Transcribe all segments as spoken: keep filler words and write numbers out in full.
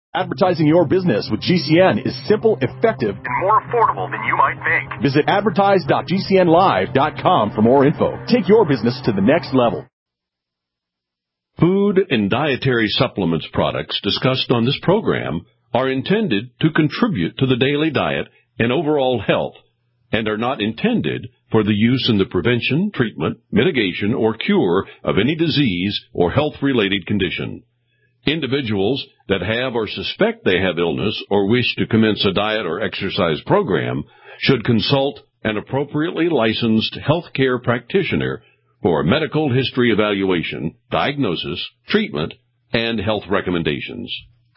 Advertising your business with G C N is simple, effective, and more affordable than you might think. Visit advertise dot g c n live dot com for more info. Take your business to the next level. Food and dietary supplements products discussed on this program are intended to contribute to the daily diet and overall health and are not intended for the use in the prevention, treatment, mitigation, or cure of any disease or health-related condition. Individuals that have or suspect they have illness or wish to commence a diet or exercise program should consult an appropriately licensed healthcare practitioner for a medical history evaluation, diagnosis, treatment, and health recommendations.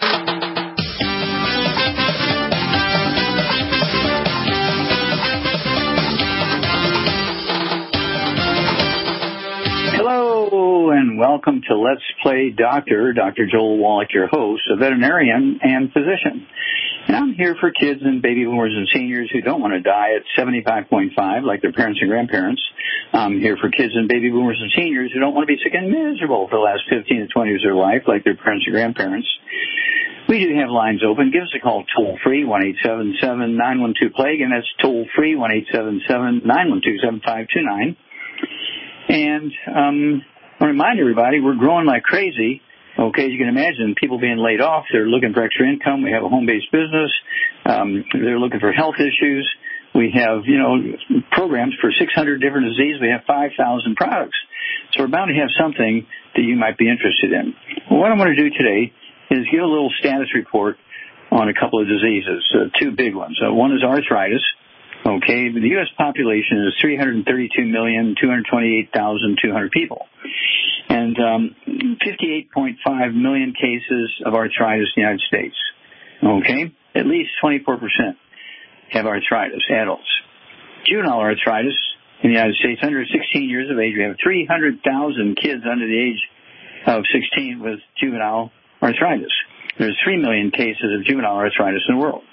Hello, and welcome to Let's Play Doctor. Doctor Joel Wallach, your host, a veterinarian and physician. And I'm here for kids and baby boomers and seniors who don't want to die at seventy-five point five like their parents and grandparents. I'm here for kids and baby boomers and seniors who don't want to be sick and miserable for the last fifteen to twenty years of their life like their parents and grandparents. We do have lines open. Give us a call toll-free, one eight seven seven, nine one two, plague, and that's toll-free, one eight seven seven, nine one two, seven five two nine. And um, I remind everybody, we're growing like crazy. Okay, as you can imagine, people being laid off, they're looking for extra income. We have a home-based business. Um, they're looking for health issues. We have, you know, programs for six hundred different diseases. We have five thousand products. So we're bound to have something that you might be interested in. Well, what I'm going to do today is give a little status report on a couple of diseases, uh, two big ones. Uh, one is arthritis. Okay, the U S population is three hundred thirty-two million, two hundred twenty-eight thousand two hundred people. And um, fifty-eight point five million cases of arthritis in the United States. Okay, at least twenty-four percent have arthritis, adults. Juvenile arthritis in the United States, under sixteen years of age, we have three hundred thousand kids under the age of sixteen with juvenile arthritis. There's three million cases of juvenile arthritis in the world.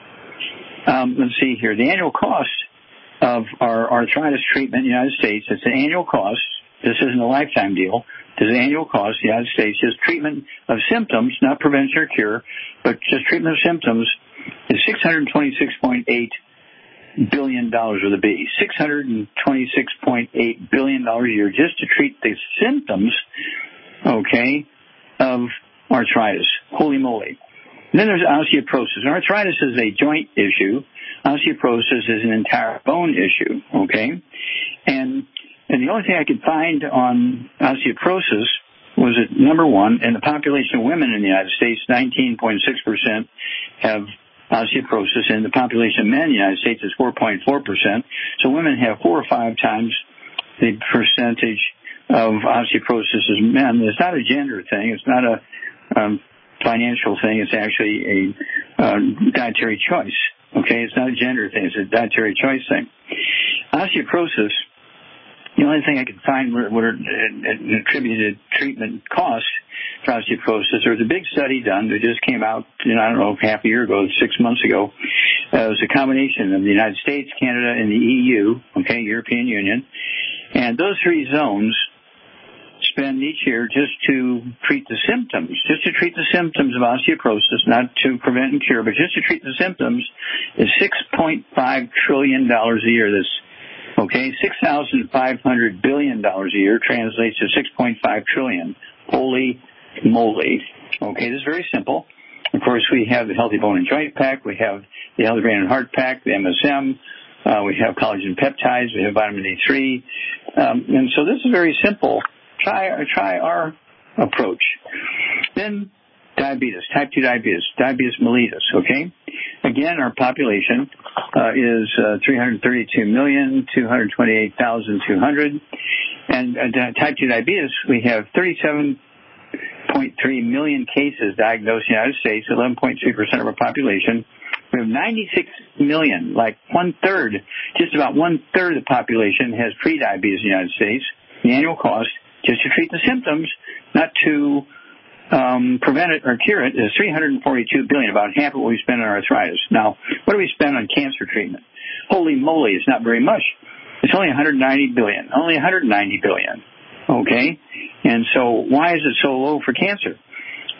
Um, let's see here. The annual cost of our arthritis treatment in the United States, it's an annual cost. This isn't a lifetime deal. This is an annual cost in the United States. Just treatment of symptoms, not prevention or cure, but just treatment of symptoms is six hundred twenty-six point eight billion dollars with a B. six hundred twenty-six point eight billion dollars a year just to treat the symptoms, okay, of arthritis. Holy moly. And then there's osteoporosis. And arthritis is a joint issue. Osteoporosis is an entire bone issue, okay? And and the only thing I could find on osteoporosis was that, number one, in the population of women in the United States, nineteen point six percent have osteoporosis, and the population of men in the United States is four point four percent. So women have four or five times the percentage of osteoporosis as men. It's not a gender thing. It's not a um, financial thing. It's actually a uh, dietary choice. Okay, it's not a gender thing. It's a dietary choice thing. Osteoporosis, the only thing I could find were, were an attributed treatment costs for osteoporosis. There was a big study done that just came out, you know, I don't know, half a year ago, six months ago. Uh, it was a combination of the United States, Canada, and the E U, okay, European Union. And those three zones spend each year just to treat the symptoms, just to treat the symptoms of osteoporosis, not to prevent and cure, but just to treat the symptoms, is six point five trillion dollars a year. This, okay, six thousand five hundred billion dollars a year translates to six point five trillion dollars. Holy moly. Okay, this is very simple. Of course, we have the Healthy Bone and Joint Pack. We have the Healthy Brain and Heart Pack, the M S M. Uh, we have collagen peptides. We have vitamin D three. Um, and so this is very simple. Try, try our approach. Then diabetes, type two diabetes, diabetes mellitus, okay? Again, our population uh, is uh, three hundred thirty-two million, two hundred twenty-eight thousand two hundred. And uh, type two diabetes, we have thirty-seven point three million cases diagnosed in the United States, eleven point three percent of our population. We have ninety-six million, like one-third, just about one-third of the population has prediabetes in the United States. The annual cost, just to treat the symptoms, not to um, prevent it or cure it, is three hundred forty-two billion dollars, about half of what we spend on arthritis. Now, what do we spend on cancer treatment? Holy moly, it's not very much. It's only one hundred ninety billion dollars, only one hundred ninety billion dollars, okay? And so why is it so low for cancer?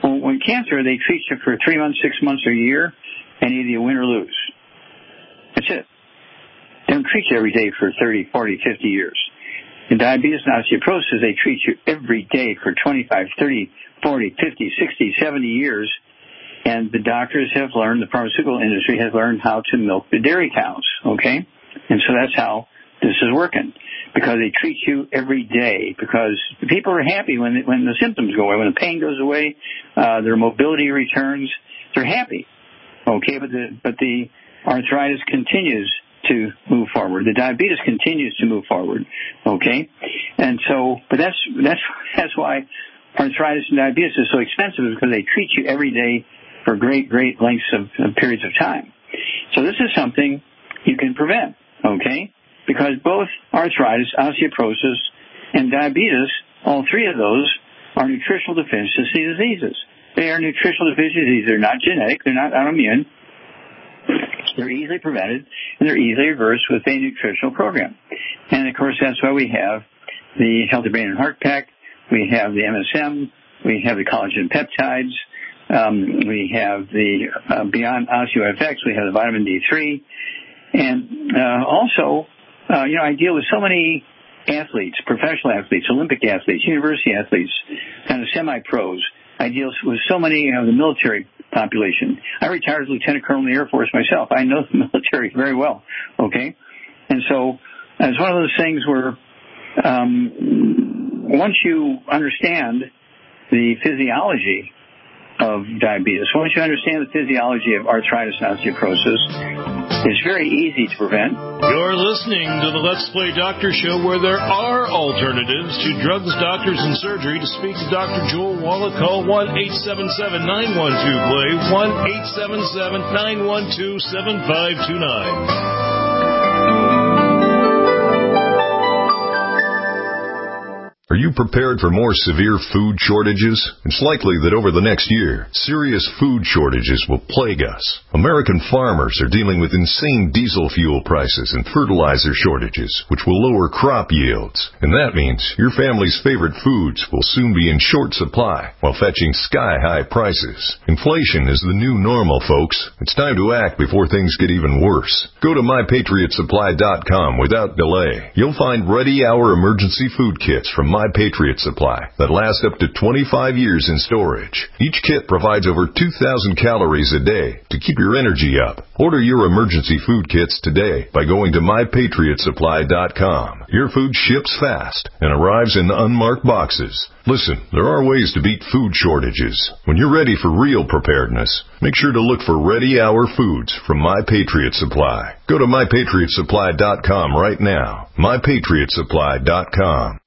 Well, when cancer, they treat you for three months, six months, or a year, and either you win or lose. That's it. They don't treat you every day for thirty, forty, fifty years. In diabetes and osteoporosis, they treat you every day for twenty-five, thirty, forty, fifty, sixty, seventy years. And the doctors have learned, the pharmaceutical industry has learned how to milk the dairy cows, okay? And so that's how this is working, because they treat you every day, because people are happy when when the symptoms go away, when the pain goes away, uh, their mobility returns, they're happy, okay? But the, but the arthritis continues to move forward. The diabetes continues to move forward, okay? And so, but that's, that's, that's why arthritis and diabetes is so expensive, is because they treat you every day for great, great lengths of, of periods of time. So this is something you can prevent, okay? Because both arthritis, osteoporosis, and diabetes, all three of those are nutritional deficiency diseases. They are nutritional deficiencies. They're not genetic. They're not autoimmune. They're easily prevented, and they're easily reversed with a nutritional program. And, of course, that's why we have the Healthy Brain and Heart Pack. We have the M S M. We have the collagen peptides. Um, we have the uh, Beyond OsteoFX. We have the vitamin D three. And uh, also, uh, you know, I deal with so many athletes, professional athletes, Olympic athletes, university athletes, kind of semi-pros. I deal with so many of the military population. I retired as Lieutenant Colonel in the Air Force myself. I know the military very well, okay? And so it's one of those things where um, once you understand the physiology of diabetes, once you understand the physiology of arthritis and osteoporosis, it's very easy to prevent. You're listening to the Let's Play Doctor Show, where there are alternatives to drugs, doctors, and surgery. To speak to Doctor Joel Wallach, call one eight seven seven, nine one two, play, one eight seven seven, nine one two, seven five two nine. Are you prepared for more severe food shortages? It's likely that over the next year, serious food shortages will plague us. American farmers are dealing with insane diesel fuel prices and fertilizer shortages, which will lower crop yields. And that means your family's favorite foods will soon be in short supply while fetching sky-high prices. Inflation is the new normal, folks. It's time to act before things get even worse. Go to my patriot supply dot com without delay. You'll find ready-hour emergency food kits from My Patriot Supply that last up to twenty-five years in storage. Each kit provides over two thousand calories a day to keep your energy up. Order your emergency food kits today by going to my patriot supply dot com. Your food ships fast and arrives in unmarked boxes. Listen, there are ways to beat food shortages. When you're ready for real preparedness, make sure to look for Ready Hour Foods from My Patriot Supply. Go to my patriot supply dot com right now. my patriot supply dot com.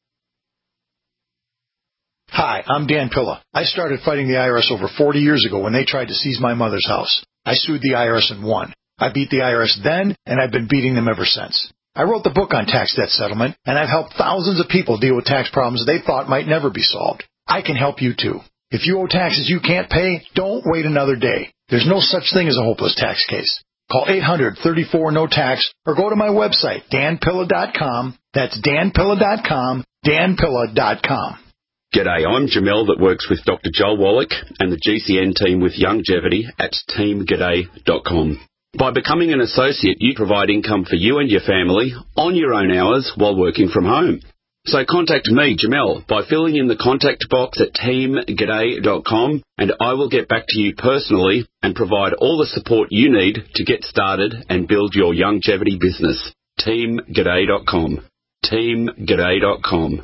Hi, I'm Dan Pilla. I started fighting the I R S over forty years ago when they tried to seize my mother's house. I sued the I R S and won. I beat the I R S then, and I've been beating them ever since. I wrote the book on tax debt settlement, and I've helped thousands of people deal with tax problems they thought might never be solved. I can help you too. If you owe taxes you can't pay, don't wait another day. There's no such thing as a hopeless tax case. Call eight hundred, thirty-four, no tax or go to my website, dan pilla dot com. That's dan pilla dot com, dan pilla dot com. G'day, I'm Jamel that works with Doctor Joel Wallach and the G C N team with Longevity at team g'day dot com. By becoming an associate, you provide income for you and your family on your own hours while working from home. So contact me, Jamel, by filling in the contact box at team g'day dot com, and I will get back to you personally and provide all the support you need to get started and build your longevity business. team g'day dot com. team g'day dot com.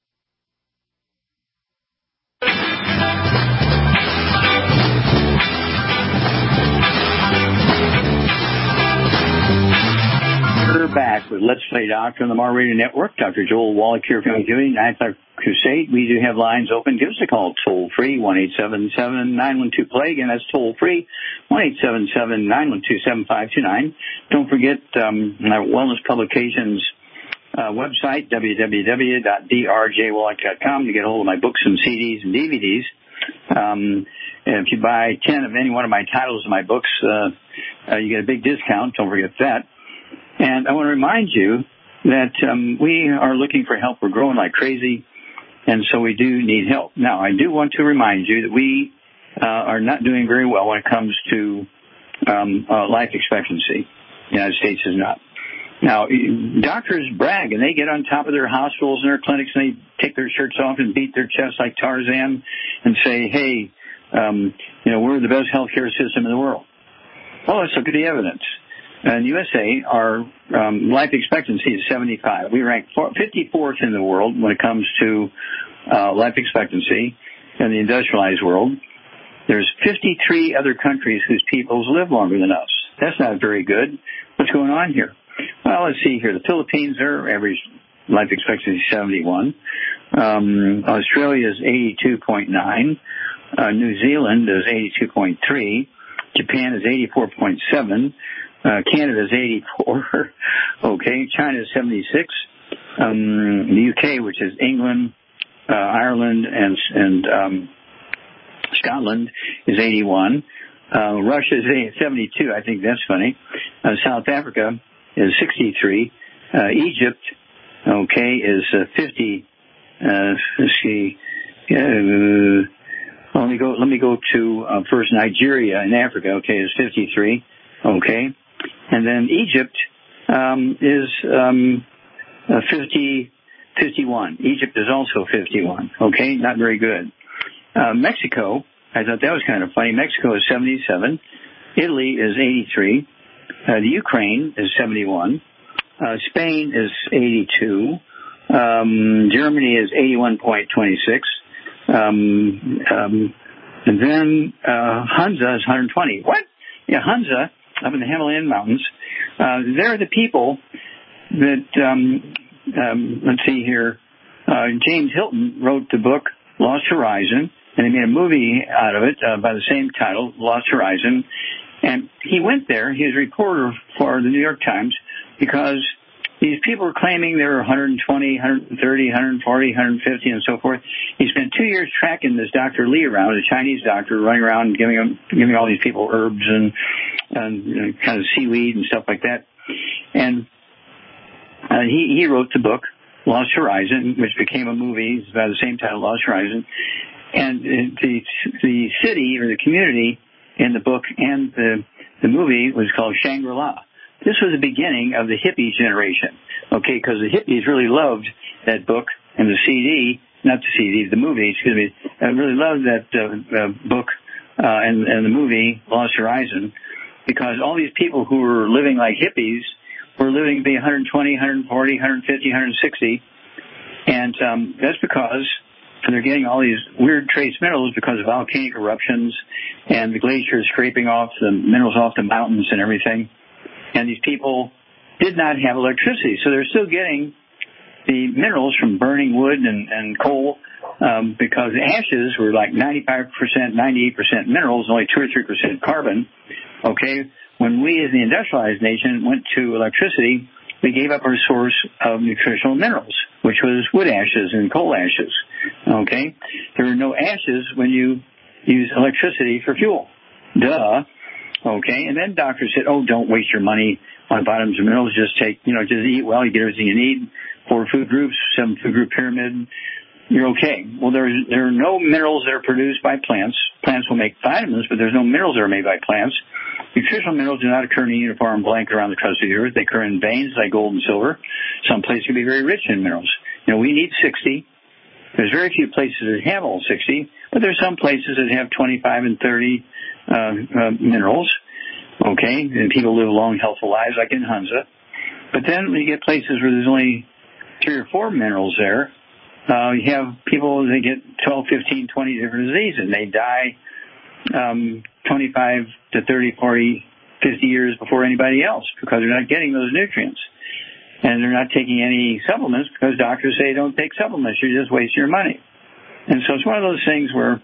We're back with Let's Play Doctor on the Mar Radio Network. Doctor Joel Wallach here from doing Nine O'Clock Crusade. We do have lines open. Give us a call toll free, one eight seven seven, nine one two, play. Again, that's toll free, one eight seven seven, nine one two, seven five two nine. Don't forget um, our Wellness Publications uh, website, w w w dot d r j wallach dot com, to get a hold of my books and C Ds and D V Ds. Um, and if you buy ten of any one of my titles of my books, uh, uh, you get a big discount. Don't forget that. And I want to remind you that um, we are looking for help. We're growing like crazy. and so we do need help. Now, I do want to remind you that we uh, are not doing very well when it comes to um, uh, life expectancy. The United States is not. Now, doctors brag, and they get on top of their hospitals and their clinics, and they take their shirts off and beat their chests like Tarzan and say, hey, um, you know, we're the best healthcare system in the world. Well, let's look at the evidence. In the U S A, our um, life expectancy is seventy-five. We rank fifty-fourth in the world when it comes to uh, life expectancy in the industrialized world. There's fifty-three other countries whose peoples live longer than us. That's not very good. What's going on here? Well, let's see here. The Philippines, their average life expectancy is seventy-one. Um, Australia is eighty-two point nine. Uh, New Zealand is eighty-two point three. Japan is eighty-four point seven. Uh, Canada is eighty-four. Okay. China is seventy-six. Um, the U K, which is England, uh, Ireland, and, and um, Scotland, is eighty-one. Uh, Russia is seventy-two. I think that's funny. Uh, South Africa is sixty-three. Uh, Egypt, okay, is uh, fifty. Uh, let's see. Uh, let me go. Let me go to uh, first Nigeria in Africa. Okay, is fifty-three. Okay, and then Egypt um, is um, uh, fifty, fifty-one. Egypt is also fifty-one. Okay, not very good. Uh, Mexico, I thought that was kind of funny. Mexico is seventy-seven. Italy is eighty-three. Uh, the Ukraine is seventy-one. Uh, Spain is eighty-two. Um, Germany is eighty-one point two six. Um, um, and then uh, Hunza is one hundred twenty. What? Yeah, Hunza, up in the Himalayan mountains, uh, they're the people that, um, um, let's see here, uh, James Hilton wrote the book Lost Horizon, and they made a movie out of it uh, by the same title, Lost Horizon. And he went there, he was a reporter for the New York Times, because these people were claiming they were one hundred twenty, one hundred thirty, one hundred forty, one hundred fifty, and so forth. He spent two years tracking this Doctor Lee around, a Chinese doctor, running around giving them, giving all these people herbs and, and you know, kind of seaweed and stuff like that. And uh, he, he wrote the book, Lost Horizon, which became a movie by the same title, Lost Horizon. And the the city or the community in the book and the the movie was called Shangri-La. This was the beginning of the hippie generation, okay, because the hippies really loved that book and the C D, not the C D, the movie, excuse me, uh, really loved that uh, uh, book uh, and, and the movie, Lost Horizon, because all these people who were living like hippies were living to be one hundred twenty, one hundred forty, one hundred fifty, one hundred sixty, and um, that's because they're getting all these weird trace minerals because of volcanic eruptions and the glaciers scraping off the minerals off the mountains and everything. And these people did not have electricity, so they're still getting the minerals from burning wood and, and coal um, because the ashes were like ninety-five percent, ninety-eight percent minerals, only two or three percent carbon. Okay, when we as the industrialized nation went to electricity, we gave up our source of nutritional minerals, which was wood ashes and coal ashes. Okay, there are no ashes when you use electricity for fuel. Duh. Okay, and then doctors said, oh, don't waste your money on vitamins and minerals. Just take, you know, just eat well. You get everything you need. Four food groups, seven food group pyramid. You're okay. Well, there, there are no minerals that are produced by plants. Plants will make vitamins, but there's no minerals that are made by plants. Nutritional minerals do not occur in a uniform blanket around the crust of the earth. They occur in veins like gold and silver. Some places can be very rich in minerals. You know, we need sixty. There's very few places that have all sixty, but there's some places that have twenty-five and thirty uh, uh, minerals. Okay, and people live long, healthful lives like in Hunza. But then when you get places where there's only three or four minerals there, uh, you have people, they get twelve, fifteen, twenty different diseases, and they die um, twenty-five to thirty, forty, fifty years before anybody else because they're not getting those nutrients. And they're not taking any supplements because doctors say don't take supplements. You're just wasting your money. And so it's one of those things where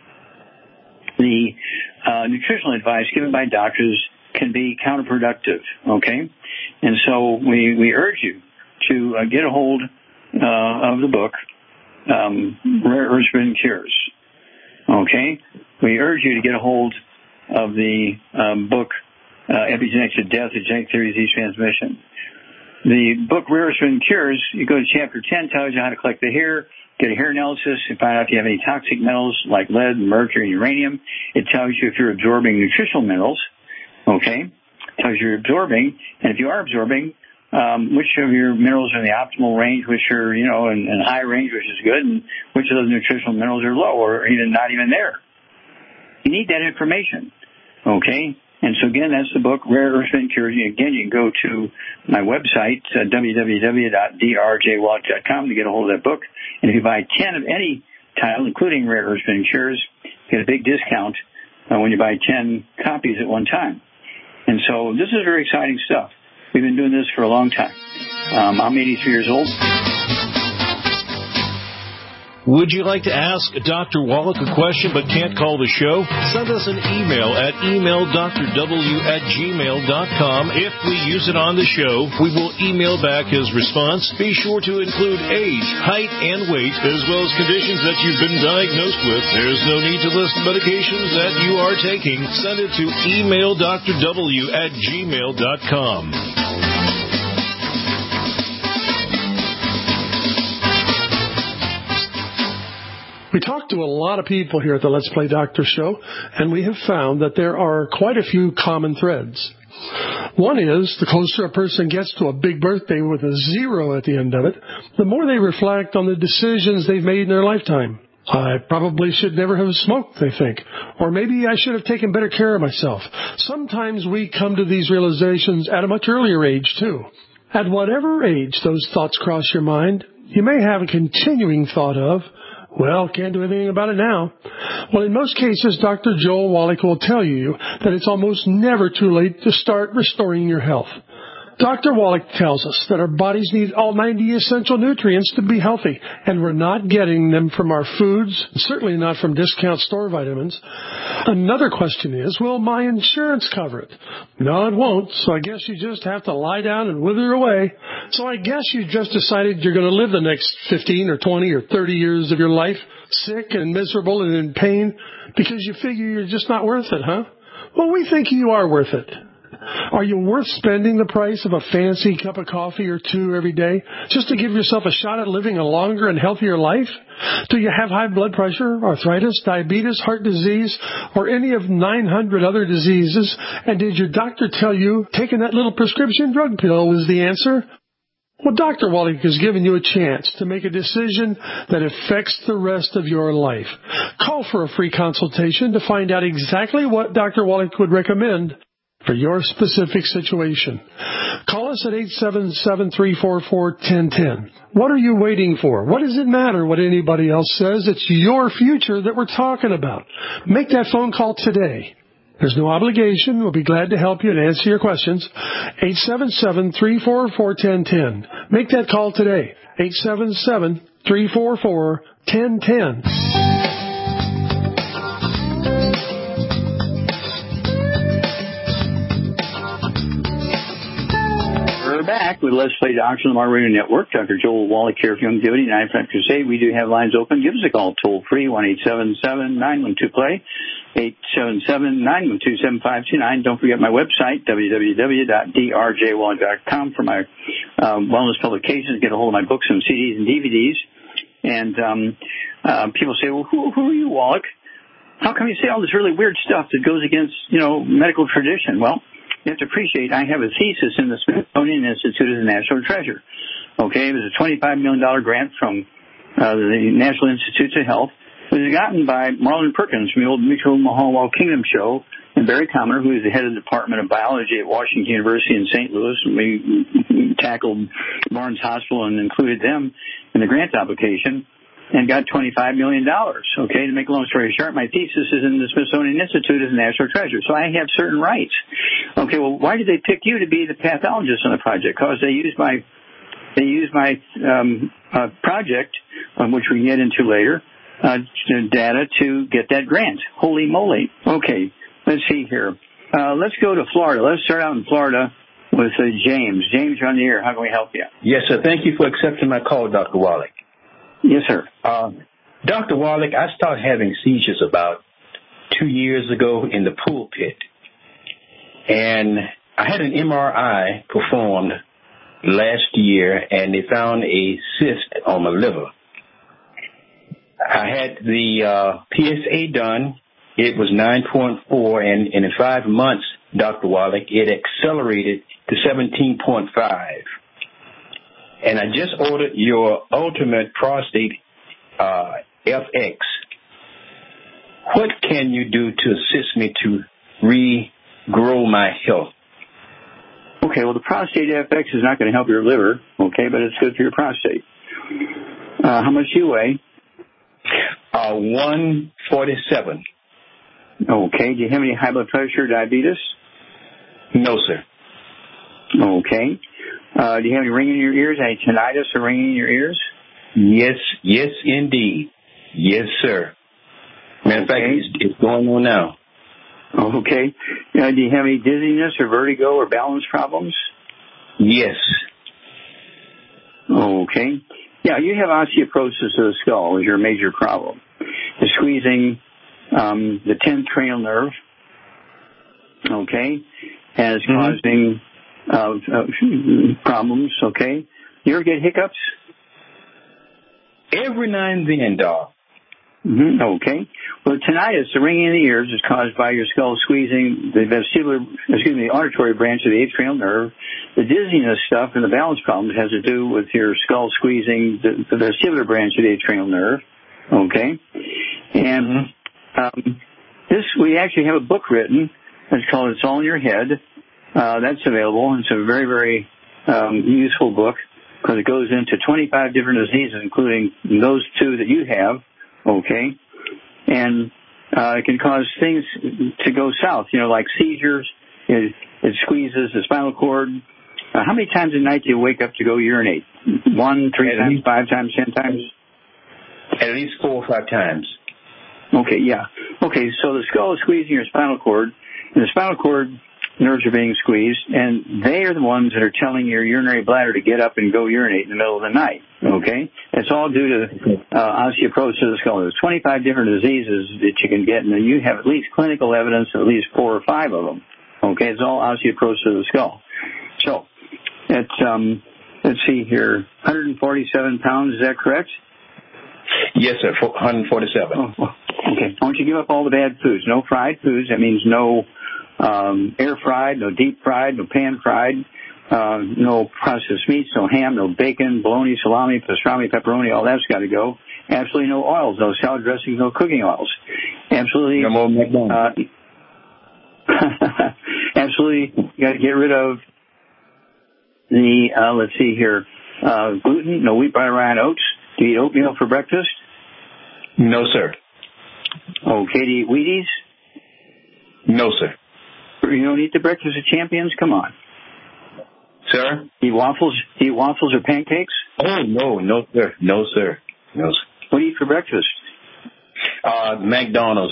the uh, nutritional advice given by doctors can be counterproductive, okay? And so we, we urge you to uh, get a hold uh, of the book, um, Rare Earths Forbidden Cures, okay? We urge you to get a hold of the um, book, uh, Epigenetics of Death, The Genetic Theory of Disease Transmission. The book Rare Earths Forbidden Cures, you go to chapter ten, tells you how to collect the hair, get a hair analysis and find out if you have any toxic metals like lead, mercury, and uranium. It tells you if you're absorbing nutritional minerals, okay? It tells you you're absorbing, and if you are absorbing, um, which of your minerals are in the optimal range, which are, you know, in, in high range, which is good, and which of those nutritional minerals are low or even not even there. You need that information, okay? And so, again, that's the book, Rare Earth Spin Cures. Again, you can go to my website, uh, w w w dot d r j wallach dot com, to get a hold of that book. And if you buy ten of any title, including Rare Earth Spin Cures, you get a big discount uh, when you buy ten copies at one time. And so this is very exciting stuff. We've been doing this for a long time. Um, I'm eighty-three years old. Would you like to ask Doctor Wallach a question but can't call the show? Send us an email at email d r w at gmail dot com. If we use it on the show, we will email back his response. Be sure to include age, height, and weight, as well as conditions that you've been diagnosed with. There's no need to list medications that you are taking. Send it to email d r w at gmail dot com. We talk to a lot of people here at the Let's Play Doctor show, and we have found that there are quite a few common threads. One is, the closer a person gets to a big birthday with a zero at the end of it, the more they reflect on the decisions they've made in their lifetime. I probably should never have smoked, they think. Or maybe I should have taken better care of myself. Sometimes we come to these realizations at a much earlier age, too. At whatever age those thoughts cross your mind, you may have a continuing thought of, well, can't do anything about it now. Well, in most cases, Doctor Joel Wallach will tell you that it's almost never too late to start restoring your health. Doctor Wallach tells us that our bodies need all ninety essential nutrients to be healthy, and we're not getting them from our foods, certainly not from discount store vitamins. Another question is, will my insurance cover it? No, it won't, so I guess you just have to lie down and wither away. So I guess you just decided you're going to live the next fifteen or twenty or thirty years of your life sick and miserable and in pain because you figure you're just not worth it, huh? Well, we think you are worth it. Are you worth spending the price of a fancy cup of coffee or two every day just to give yourself a shot at living a longer and healthier life? Do you have high blood pressure, arthritis, diabetes, heart disease, or any of nine hundred other diseases? And did your doctor tell you taking that little prescription drug pill was the answer? Well, Doctor Wallach has given you a chance to make a decision that affects the rest of your life. Call for a free consultation to find out exactly what Doctor Wallach would recommend for your specific situation. Call us at eight seven seven, three four four, one zero one zero. What are you waiting for? What does it matter what anybody else says? It's your future that we're talking about. Make that phone call today. There's no obligation. We'll be glad to help you and answer your questions. eight seven seven, three four four, one zero one zero. Make that call today. eight seven seven, three four four, one zero one zero. Back with Let's Play Doctor on the Mar Radio Network. Doctor Joel Wallach here for Longevity, ninety-five Crusade. We do have lines open. Give us a call toll free, one eight seven seven, nine one two, play, eight seven seven, nine one two, seven five two nine. Don't forget my website, w w w dot d r j wallach dot com, for my um, wellness publications. Get a hold of my books and C Ds and D V Ds. And um, uh, people say, well, who, who are you, Wallach? How come you say all this really weird stuff that goes against, you know, medical tradition? Well, you have to appreciate I have a thesis in the Smithsonian Institute as a national treasure. Okay, it was a twenty-five million dollars grant from uh, the National Institutes of Health. It was gotten by Marlon Perkins from the old Mutual Mahawal Kingdom show, and Barry Commoner, who is the head of the Department of Biology at Washington University in Saint Louis. And we tackled Barnes Hospital and included them in the grant application and got twenty-five million dollars. Okay, to make a long story short, my thesis is in the Smithsonian Institute as a national treasure, so I have certain rights. Okay, well, why did they pick you to be the pathologist on the project? Because they used my they used my um, uh, project, um, which we can get into later, uh, data to get that grant. Holy moly! Okay, let's see here. Uh, let's go to Florida. Let's start out in Florida with uh, James. James, you're on the air. How can we help you? Yes, sir. Thank you for accepting my call, Doctor Wallach. Yes, sir. Uh, Doctor Wallach, I started having seizures about two years ago in the pulpit. And I had an M R I performed last year, and they found a cyst on my liver. I had the uh, P S A done. It was nine point four, and, and in five months, Doctor Wallach, it accelerated to seventeen point five. And I just ordered your Ultimate Prostate uh, F X. What can you do to assist me to regrow my health? Okay, well, the Prostate F X is not going to help your liver, okay, but it's good for your prostate. Uh, how much do you weigh? Uh, one forty-seven. Okay, do you have any high blood pressure or diabetes? No, sir. Okay. Uh, do you have any ringing in your ears, any tinnitus or ringing in your ears? Yes, yes, indeed. Yes, sir. Matter of fact, Okay. it's, it's going on now. Okay. Uh, do you have any dizziness or vertigo or balance problems? Yes. Okay. Yeah, you have osteoporosis of the skull as your major problem. The squeezing um, the tenth cranial nerve, okay, and it's Mm-hmm. causing uh, uh, problems, okay. You ever get hiccups? Every now and then, Doc. Mm-hmm. Okay. Well, tinnitus, the ringing in the ears, is caused by your skull squeezing the vestibular, excuse me, the auditory branch of the eighth cranial nerve. The dizziness stuff and the balance problems has to do with your skull squeezing the, the vestibular branch of the eighth cranial nerve. Okay. And um, this, we actually have a book written. It's called "It's All in Your Head." Uh, that's available. It's a very, very um, useful book because it goes into twenty-five different diseases, including those two that you have. Okay, and uh, it can cause things to go south, you know, like seizures. It, it squeezes the spinal cord. Uh, how many times a night do you wake up to go urinate? One, three At times, least, five times, ten times? At least four or five times. Okay, yeah. Okay, so the skull is squeezing your spinal cord, and the spinal cord nerves are being squeezed, and they are the ones that are telling your urinary bladder to get up and go urinate in the middle of the night, okay? It's all due to uh, osteoporosis of the skull. There's twenty-five different diseases that you can get, and then you have at least clinical evidence of at least four or five of them, okay? It's all osteoporosis of the skull. So, it's, um, let's see here, one hundred forty-seven pounds, is that correct? Yes, sir, one forty-seven. Oh, okay. Why don't you give up all the bad foods? No fried foods. That means no um, air fried, no deep fried, no pan fried, uh, no processed meats, no ham, no bacon, bologna, salami, pastrami, pepperoni. All that's got to go. Absolutely no oils, no salad dressings, no cooking oils. Absolutely. No more McDonald's. Uh, absolutely, you got to get rid of the. Uh, let's see here. Uh, gluten, no wheat, rye, rye, and oats. Do you eat oatmeal for breakfast? No, sir. Okay, do you eat Wheaties? No, sir. You don't eat the breakfast of champions? Come on. Sir? Do you eat waffles? Do you eat waffles or pancakes? Oh, no, no, sir. No, sir. No, sir. What do you eat for breakfast? Uh, McDonald's.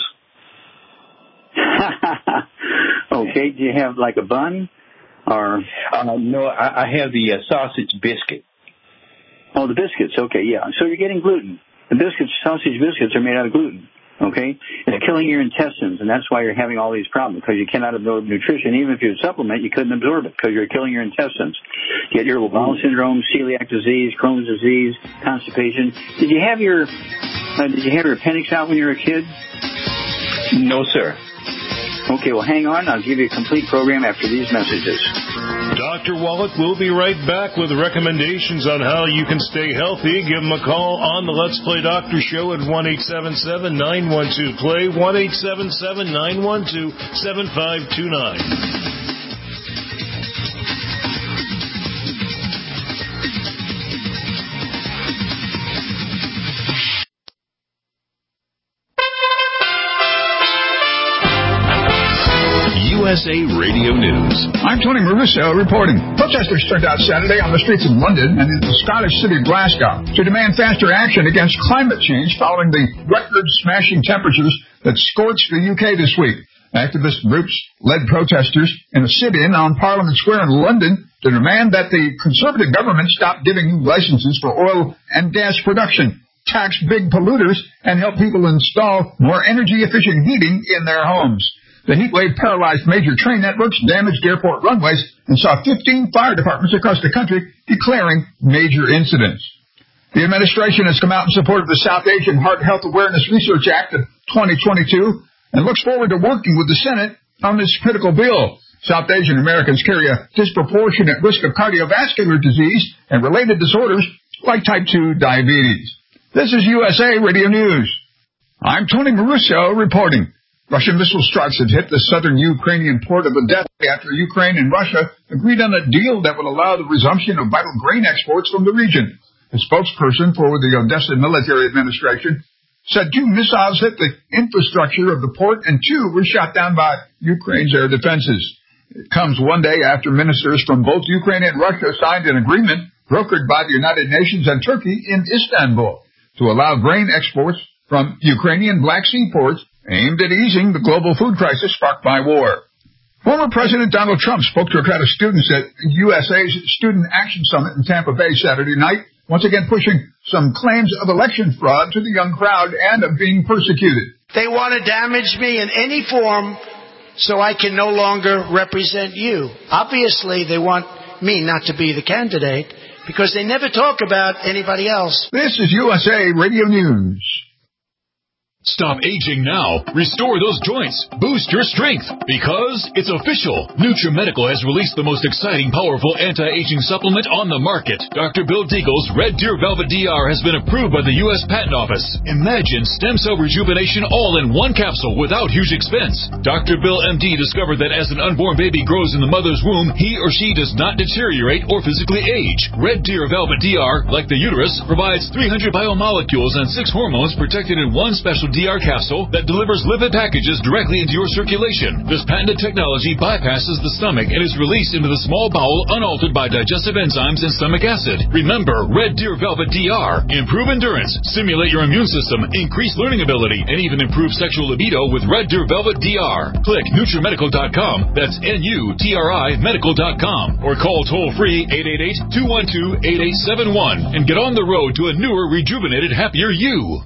Okay, do you have like a bun? Or uh, no, I, I have the uh, sausage biscuit. Oh, the biscuits. Okay, yeah. So you're getting gluten. The biscuits, sausage biscuits, are made out of gluten. Okay, it's killing your intestines, and that's why you're having all these problems because you cannot absorb nutrition. Even if you would supplement, you couldn't absorb it because you're killing your intestines. You get irritable bowel syndrome, celiac disease, Crohn's disease, constipation. Did you have your uh, Did you have your appendix out when you were a kid? No, sir. Okay, well, hang on. I'll give you a complete program after these messages. Doctor Wallach will be right back with recommendations on how you can stay healthy. Give him a call on the Let's Play Doctor Show at one eight seven seven, nine one two, play, one eight seven seven, nine one two, seven five two nine. U S A Radio News. I'm Tony Marusso reporting. Protesters turned out Saturday on the streets of London and in the Scottish city of Glasgow to demand faster action against climate change following the record-smashing temperatures that scorched the U K this week. Activist groups led protesters in a sit-in on Parliament Square in London to demand that the Conservative government stop giving licenses for oil and gas production, tax big polluters, and help people install more energy-efficient heating in their homes. The heat wave paralyzed major train networks, damaged airport runways, and saw fifteen fire departments across the country declaring major incidents. The administration has come out in support of the South Asian Heart Health Awareness Research Act of twenty twenty-two and looks forward to working with the Senate on this critical bill. South Asian Americans carry a disproportionate risk of cardiovascular disease and related disorders like type two diabetes. This is U S A Radio News. I'm Tony Marusso reporting. Russian missile strikes had hit the southern Ukrainian port of Odessa after Ukraine and Russia agreed on a deal that would allow the resumption of vital grain exports from the region. A spokesperson for the Odessa military administration said two missiles hit the infrastructure of the port and two were shot down by Ukraine's air defenses. It comes one day after ministers from both Ukraine and Russia signed an agreement brokered by the United Nations and Turkey in Istanbul to allow grain exports from Ukrainian Black Sea ports aimed at easing the global food crisis sparked by war. Former President Donald Trump spoke to a crowd of students at U S A's Student Action Summit in Tampa Bay Saturday night, once again pushing some claims of election fraud to the young crowd and of being persecuted. They want to damage me in any form so I can no longer represent you. Obviously, they want me not to be the candidate because they never talk about anybody else. This is U S A Radio News. Stop aging now. Restore those joints. Boost your strength. Because it's official. NutriMedical has released the most exciting, powerful anti-aging supplement on the market. Doctor Bill Deagle's Red Deer Velvet D R has been approved by the U S Patent Office. Imagine stem cell rejuvenation all in one capsule without huge expense. Doctor Bill M D discovered that as an unborn baby grows in the mother's womb, he or she does not deteriorate or physically age. Red Deer Velvet D R, like the uterus, provides three hundred biomolecules and six hormones protected in one special D R capsule that delivers lipid packages directly into your circulation. This patented technology bypasses the stomach and is released into the small bowel unaltered by digestive enzymes and stomach acid. Remember, Red Deer Velvet D R. Improve endurance, stimulate your immune system, increase learning ability, and even improve sexual libido with Red Deer Velvet D R. Click NutriMedical dot com. That's N U T R I medical dot com. Or call toll-free eight eight eight, two one two, eight eight seven one and get on the road to a newer, rejuvenated, happier you.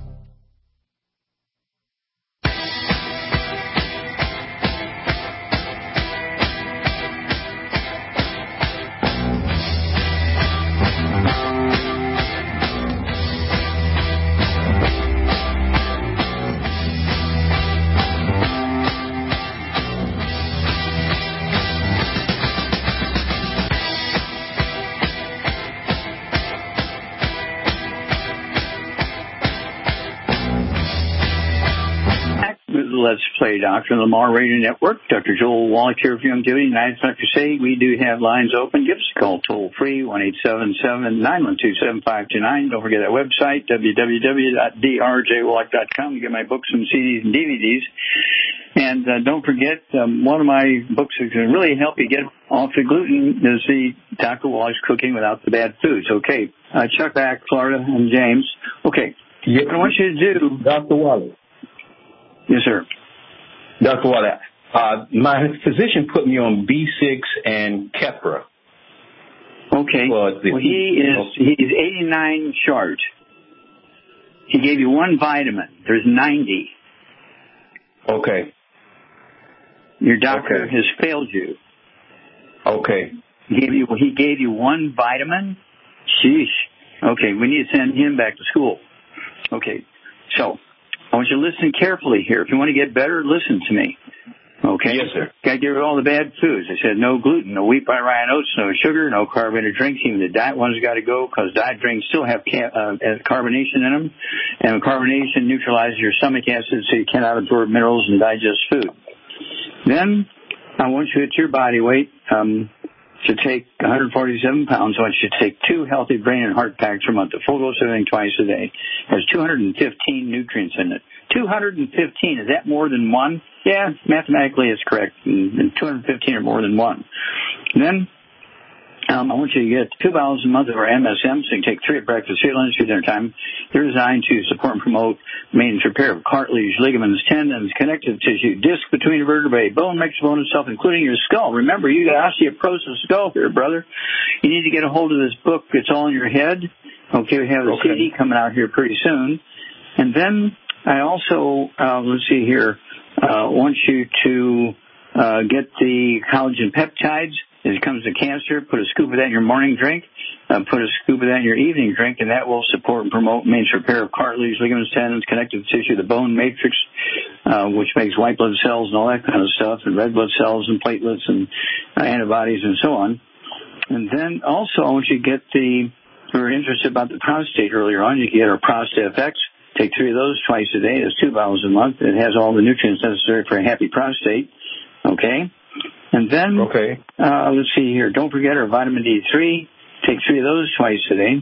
Let's Play Doctor on the Lamar Radio Network. Doctor Joel Wallach here for Youngevity, United Doctor Say. We do have lines open. Give us a call toll free, one eight seven seven, nine one two, seven five two nine. Don't forget that website, w w w dot d r j wallach dot com. You get my books and C Ds and D V Ds. And uh, don't forget, um, one of my books that can really help you get off the gluten is the Doctor Wallach's Cooking Without the Bad Foods. Okay, uh, Chuck back, Florida, and James. Okay, yes. What I want you to do, Doctor Wallach. Yes, sir. Doctor Wallach, uh, my physician put me on B six and Keppra. Okay. Well, he is he's eighty-nine short. He gave you one vitamin. There's ninety. Okay. Your doctor okay. has failed you. Okay. He gave you he gave you one vitamin? Sheesh. Okay, we need to send him back to school. Okay. So I want you to listen carefully here. If you want to get better, listen to me. Okay? Yes, sir. Got to get rid of all the bad foods. I said no gluten, no wheat, rye, and oats, no sugar, no carbonated drinks. Even the diet ones got to go because diet drinks still have ca- uh, carbonation in them. And carbonation neutralizes your stomach acid so you cannot absorb minerals and digest food. Then I want you at your body weight um, to take one hundred forty-seven pounds. I want you to take two healthy brain and heart packs per month. The full dose of everything twice a day. It has two hundred fifteen nutrients in it. two hundred fifteen, is that more than one? Yeah, mathematically it's correct. And two hundred fifteen are more than one. And then um, I want you to get two bottles a month of our M S M, so you can take three at breakfast, three at lunch, three at dinner time. They're designed to support and promote maintenance repair of cartilage, ligaments, tendons, connective tissue, disc between your vertebrae, bone makes bone itself, including your skull. Remember, you got osteoporosis skull here, brother. You need to get a hold of this book. It's all in your head. Okay, we have a okay. C D coming out here pretty soon. And then I also, uh, let's see here, uh, want you to uh, get the collagen peptides. If it comes to cancer, put a scoop of that in your morning drink, uh, put a scoop of that in your evening drink, and that will support and promote maintenance repair of cartilage, ligaments, tendons, connective tissue, the bone matrix, uh, which makes white blood cells and all that kind of stuff, and red blood cells and platelets and uh, antibodies and so on. And then also, I want you to get the, we were interested about the prostate earlier on, you can get our Prostate F X. Take three of those twice a day. That's two bottles a month. It has all the nutrients necessary for a happy prostate. Okay? And then, okay. uh, let's see here. Don't forget our vitamin D three. Take three of those twice a day.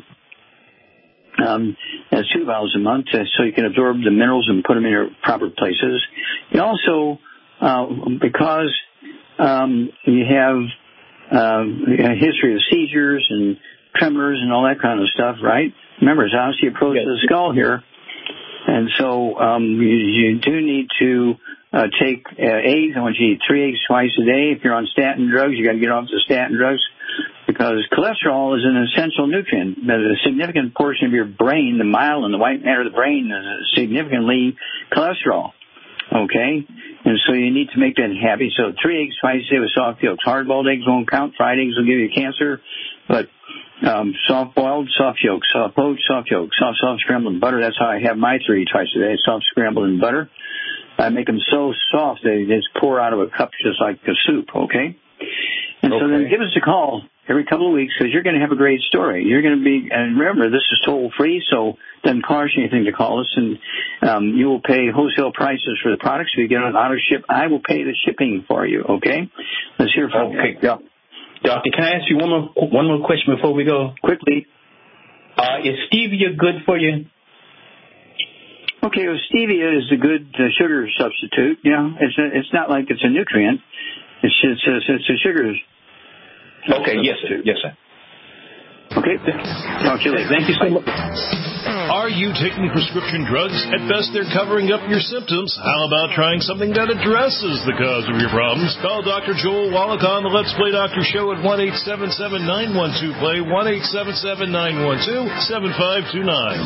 Um, that's two bottles a month, uh, so you can absorb the minerals and put them in your proper places. You also, uh, because um, you have uh, a history of seizures and tremors and all that kind of stuff, right? Remember, it's osteoporosis yes. of the skull here. And so um, you, you do need to uh, take uh, eggs. I want you to eat three eggs twice a day. If you're on statin drugs, you got to get off the statin drugs because cholesterol is an essential nutrient. A significant portion of your brain, the myelin and the white matter of the brain, is significantly cholesterol. Okay? And so you need to make that happy. So three eggs twice a day with soft yolks. Hard-boiled eggs won't count. Fried eggs will give you cancer. But Um, soft boiled, soft yolk, soft poached, soft yolk, soft, soft scrambled in butter. That's how I have my three twice a day, soft scrambled in butter. I make them so soft they just pour out of a cup just like a soup, okay? And okay. so then give us a call every couple of weeks because you're going to have a great story. You're going to be, and remember, this is toll free, so it doesn't cost you anything to call us, and um, you will pay wholesale prices for the products. If you get an auto ship, I will pay the shipping for you, okay? Let's hear from you. Okay, yeah. Doctor, can I ask you one more one more question before we go? Quickly. Uh, is stevia good for you? Okay, well, stevia is a good uh, sugar substitute. Yeah, it's a, it's not like it's a nutrient. It's it's a, it's a sugar. Okay, yes, sir. Yes, sir. Okay. Talk to you later. Thank you so much. Are you taking prescription drugs? At best, they're covering up your symptoms. How about trying something that addresses the cause of your problems? Call Doctor Joel Wallach on the Let's Play Doctor Show at one eight seven seven, nine one two, play, one eight seven seven, nine one two, seven five two nine.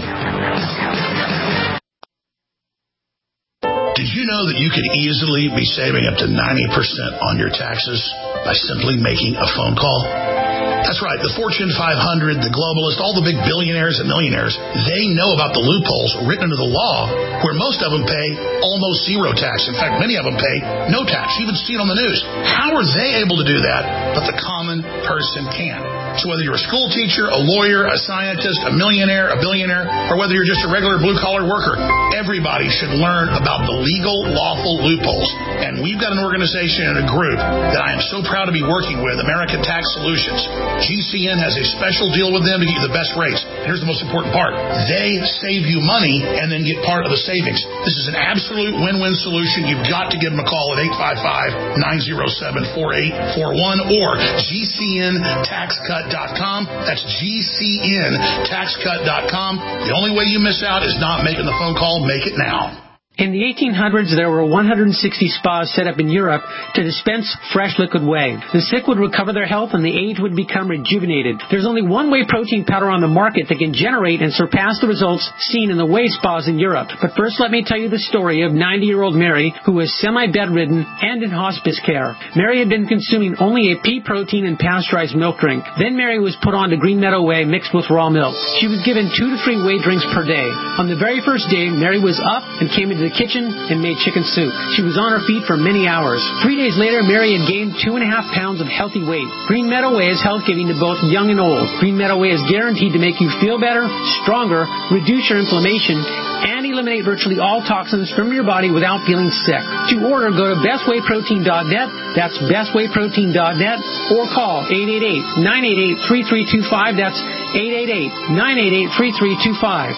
Did you know that you could easily be saving up to ninety percent on your taxes by simply making a phone call? That's right. The Fortune five hundred, the globalists, all the big billionaires and millionaires, they know about the loopholes written into the law where most of them pay almost zero tax. In fact, many of them pay no tax. You even see it on the news. How are they able to do that, but the common person can? So whether you're a school teacher, a lawyer, a scientist, a millionaire, a billionaire, or whether you're just a regular blue-collar worker, everybody should learn about the legal, lawful loopholes. And we've got an organization and a group that I am so proud to be working with, American Tax Solutions. G C N has a special deal with them to get you the best rates. Here's the most important part. They save you money and then get part of the savings. This is an absolute win-win solution. You've got to give them a call at eight five five, nine zero seven, four eight four one or G C N tax cut dot com. That's G C N tax cut dot com. The only way you miss out is not making the phone call. Make it now. In the eighteen hundreds, there were one hundred sixty spas set up in Europe to dispense fresh liquid whey. The sick would recover their health and the aged would become rejuvenated. There's only one whey protein powder on the market that can generate and surpass the results seen in the whey spas in Europe. But first, let me tell you the story of ninety-year-old Mary, who was semi-bedridden and in hospice care. Mary had been consuming only a pea protein and pasteurized milk drink. Then Mary was put on to Green Meadow Whey mixed with raw milk. She was given two to three whey drinks per day. On the very first day, Mary was up and came into the kitchen and made chicken soup. She was on her feet for many hours. Three days later, Mary had gained two and a half pounds of healthy weight. Green Meadow Whey is health-giving to both young and old. Green Meadow Whey is guaranteed to make you feel better, stronger, reduce your inflammation, and eliminate virtually all toxins from your body without feeling sick. To order, go to best whey protein dot net. That's best whey protein dot net or call eight eight eight, nine eight eight, three three two five. That's eight eight eight, nine eight eight, three three two five.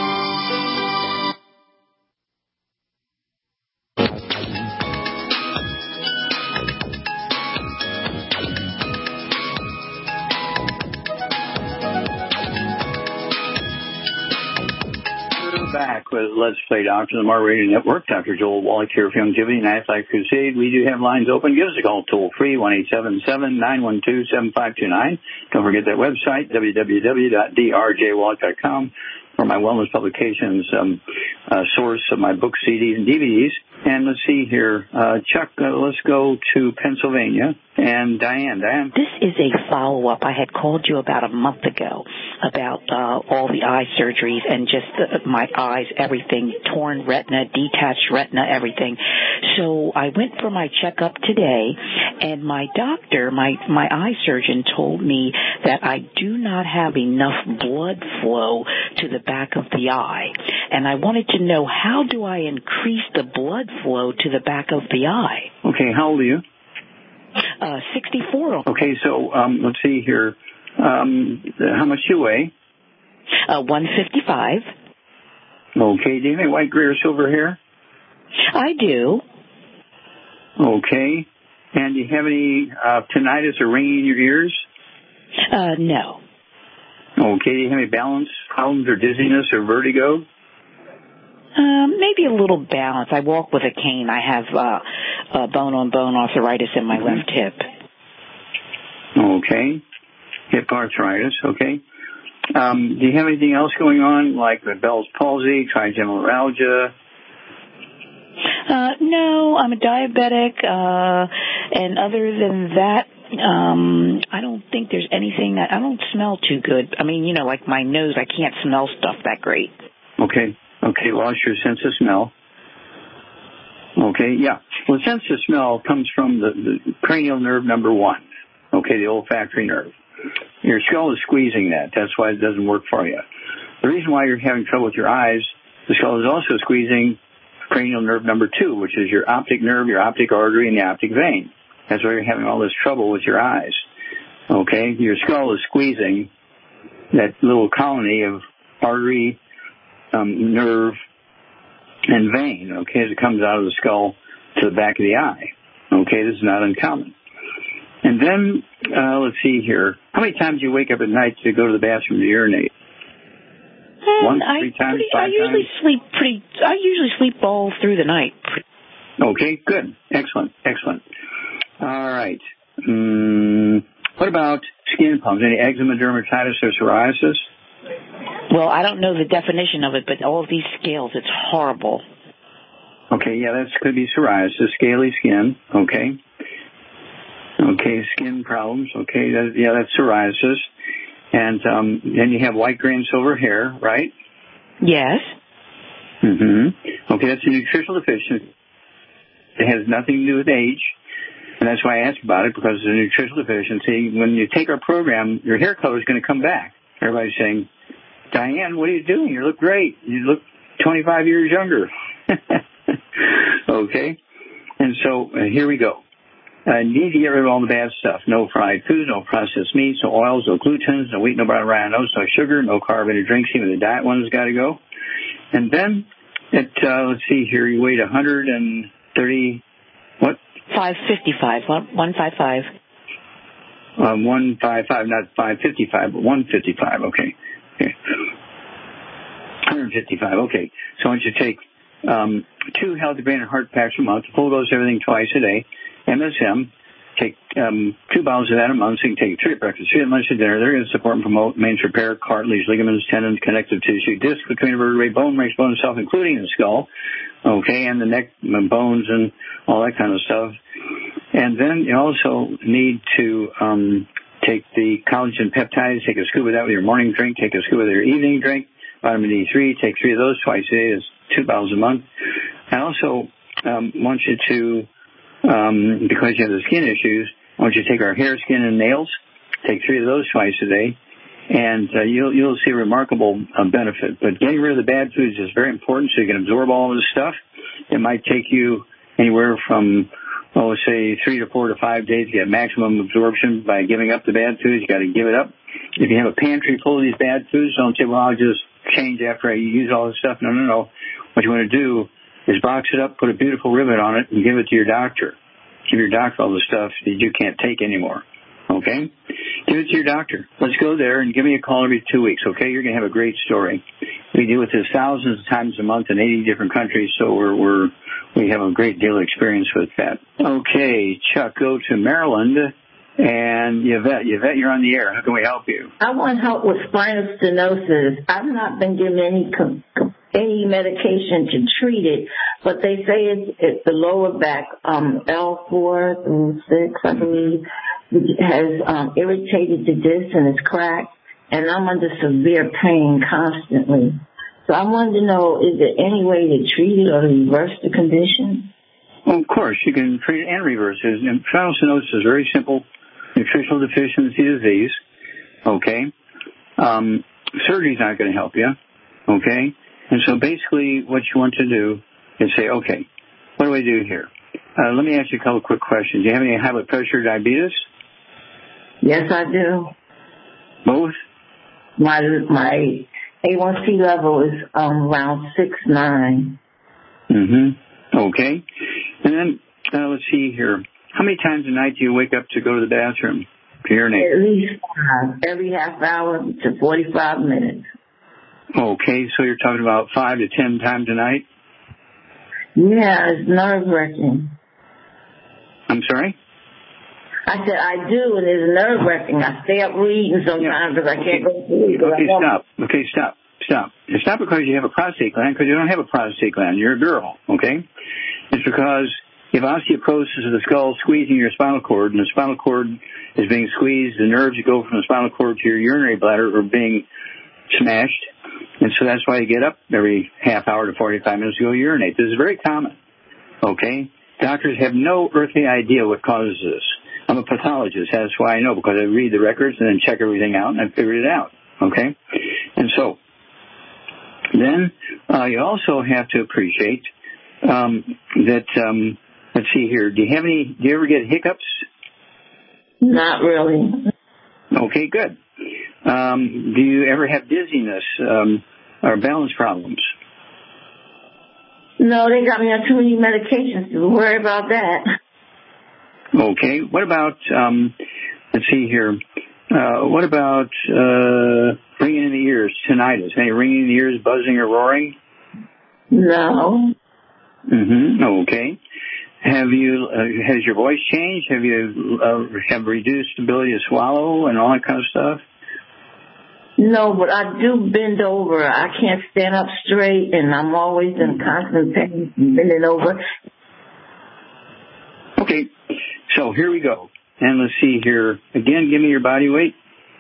With Let's Play Doctor, the Mar Radio Network. Doctor Joel Wallach here for Longevity and Life Crusade. We do have lines open. Give us a call toll free, one eight seven seven, nine one two, seven five two nine. Don't forget that website, w w w dot d r j wallach dot com, for my wellness publications um, uh, source of my book, C Ds, and D V Ds. And let's see here. Uh, Chuck, uh, let's go to Pennsylvania. And Diane, Diane. This is a follow-up. I had called you about a month ago about uh, all the eye surgeries and just the, my eyes, everything, torn retina, detached retina, everything. So I went for my checkup today, and my doctor, my, my eye surgeon, told me that I do not have enough blood flow to the back of the eye. And I wanted to know, how do I increase the blood flow to the back of the eye? Okay, how old are you? Uh, sixty-four. Okay, so um, let's see here. Um, how much do you weigh? Uh, one fifty-five. Okay, do you have any white, gray, or silver hair? I do. Okay. And do you have any uh, tinnitus or ringing in your ears? Uh, no. Okay, do you have any balance problems or dizziness or vertigo? Um, maybe a little balance. I walk with a cane. I have uh, uh, bone-on-bone arthritis in my left hip. Okay. Hip arthritis, okay. Um, do you have anything else going on, like the Bell's palsy, trigeminal neuralgia? Uh, no, I'm a diabetic, uh, and other than that, um, I don't think there's anything that, I don't smell too good. I mean, you know, like my nose, I can't smell stuff that great. Okay. Okay, lost your sense of smell. Okay, yeah. Well, the sense of smell comes from the, the cranial nerve number one. Okay, the olfactory nerve. Your skull is squeezing that. That's why it doesn't work for you. The reason why you're having trouble with your eyes, the skull is also squeezing cranial nerve number two, which is your optic nerve, your optic artery, and the optic vein. That's why you're having all this trouble with your eyes. Okay, your skull is squeezing that little colony of artery, Um, nerve, and vein, okay, as it comes out of the skull to the back of the eye. Okay, this is not uncommon. And then, uh, let's see here. How many times do you wake up at night to go to the bathroom to urinate? Um, Once, I, three times, pretty, five I usually times? sleep pretty, I usually sleep all through the night. Okay, good. Excellent, excellent. All right. Mm, what about skin problems? Any eczema, dermatitis, or psoriasis? Well, I don't know the definition of it, but all of these scales, it's horrible. Okay, yeah, that could be psoriasis, scaly skin, okay. Okay, skin problems, okay, that, yeah, that's psoriasis. And um, then you have white, gray, and silver hair, right? Yes. Mm-hmm. Okay, that's a nutritional deficiency. It has nothing to do with age, and that's why I asked about it, because it's a nutritional deficiency. When you take our program, your hair color is going to come back. Everybody's saying, Diane, what are you doing? You look great. You look twenty-five years younger. Okay? And so uh, here we go. I uh, need to get rid of all the bad stuff. No fried foods, no processed meats, no oils, no glutens, no wheat, no brown rye, no no sugar, no carbonated drinks. Even the diet one's got to go. And then, it, uh, let's see here, you weighed one hundred thirty, what? five fifty-five, one fifty-five. Um, one fifty-five, not five fifty-five, but one fifty-five, okay. Okay. one fifty-five, okay. So I want you to take um, two healthy brain and heart packs a month, full dose everything twice a day, M S M. Take um, two bottles of that a month, so you can take three at breakfast, three at lunch, and dinner. They're going to support and promote maintenance repair, cartilage, ligaments, tendons, connective tissue, disc between vertebrae, bone, range, bone itself, including the skull, okay, and the neck, and bones, and all that kind of stuff. And then you also need to um, take the collagen peptides, take a scoop of that with your morning drink, take a scoop with your evening drink, vitamin D three, take three of those twice a day. That's two bottles a month. I also um, want you to, um, because you have the skin issues, I want you to take our hair, skin, and nails, take three of those twice a day, and uh, you'll, you'll see a remarkable uh, benefit. But getting rid of the bad foods is very important so you can absorb all of this stuff. It might take you anywhere from oh, say three to four to five days to get maximum absorption by giving up the bad foods. You got to give it up. If you have a pantry full of these bad foods, don't say, well, I'll just change after I use all this stuff. No, no, no. What you want to do is box it up, put a beautiful ribbon on it, and give it to your doctor. Give your doctor all the stuff that you can't take anymore. Okay? Give it to your doctor. Let's go there and give me a call every two weeks, okay? You're going to have a great story. We deal with this thousands of times a month in eighty different countries, so we're, we're we have a great deal of experience with that. Okay, Chuck, go to Maryland. And Yvette, Yvette, you're on the air. How can we help you? I want help with spinal stenosis. I've not been given any com- com- any medication to treat it, but they say it's, it's the lower back, um, L four through six, I believe, which has um, irritated the disc and it's cracked, and I'm under severe pain constantly. So I wanted to know, is there any way to treat it or to reverse the condition? Well, of course, you can treat it and reverse it. And spinal stenosis is very simple. Nutritional deficiency disease, okay? Um, surgery's not going to help you, okay? And so basically what you want to do is say, okay, what do I do here? Uh, let me ask you a couple of quick questions. Do you have any high blood pressure or diabetes? Yes, I do. Both? My my A one C level is um, around six nine. Mm-hmm. Okay. And then uh, let's see here. How many times a night do you wake up to go to the bathroom to urinate? At least five. Every half hour to forty-five minutes. Okay, so you're talking about five to ten times a night? Yeah, it's nerve-wracking. I'm sorry? I said I do, and it's nerve-wracking. I stay up reading sometimes because yeah. I okay. can't go to sleep. Okay, stop. Okay, stop. Stop. It's not because you have a prostate gland, because you don't have a prostate gland. You're a girl, okay? It's because you have osteoporosis of the skull squeezing your spinal cord, and the spinal cord is being squeezed. The nerves that go from the spinal cord to your urinary bladder are being smashed, and so that's why you get up every half hour to forty-five minutes to go urinate. This is very common, okay? Doctors have no earthly idea what causes this. I'm a pathologist. That's why I know, because I read the records and then check everything out, and I figured it out, okay? And so then uh, you also have to appreciate um, that, um, let's see here, do you have any, do you ever get hiccups? Not really. Okay, good. Um, do you ever have dizziness um, or balance problems? No, they got me on too many medications to worry about that. Okay. What about, um, let's see here, uh, what about uh, ringing in the ears, tinnitus? Any ringing in the ears, buzzing or roaring? No. Mm-hmm. Okay. Have you, uh, has your voice changed? Have you uh, have reduced ability to swallow and all that kind of stuff? No, but I do bend over. I can't stand up straight, and I'm always in constant pain bending over. Okay, so here we go. And let's see here. Again, give me your body weight.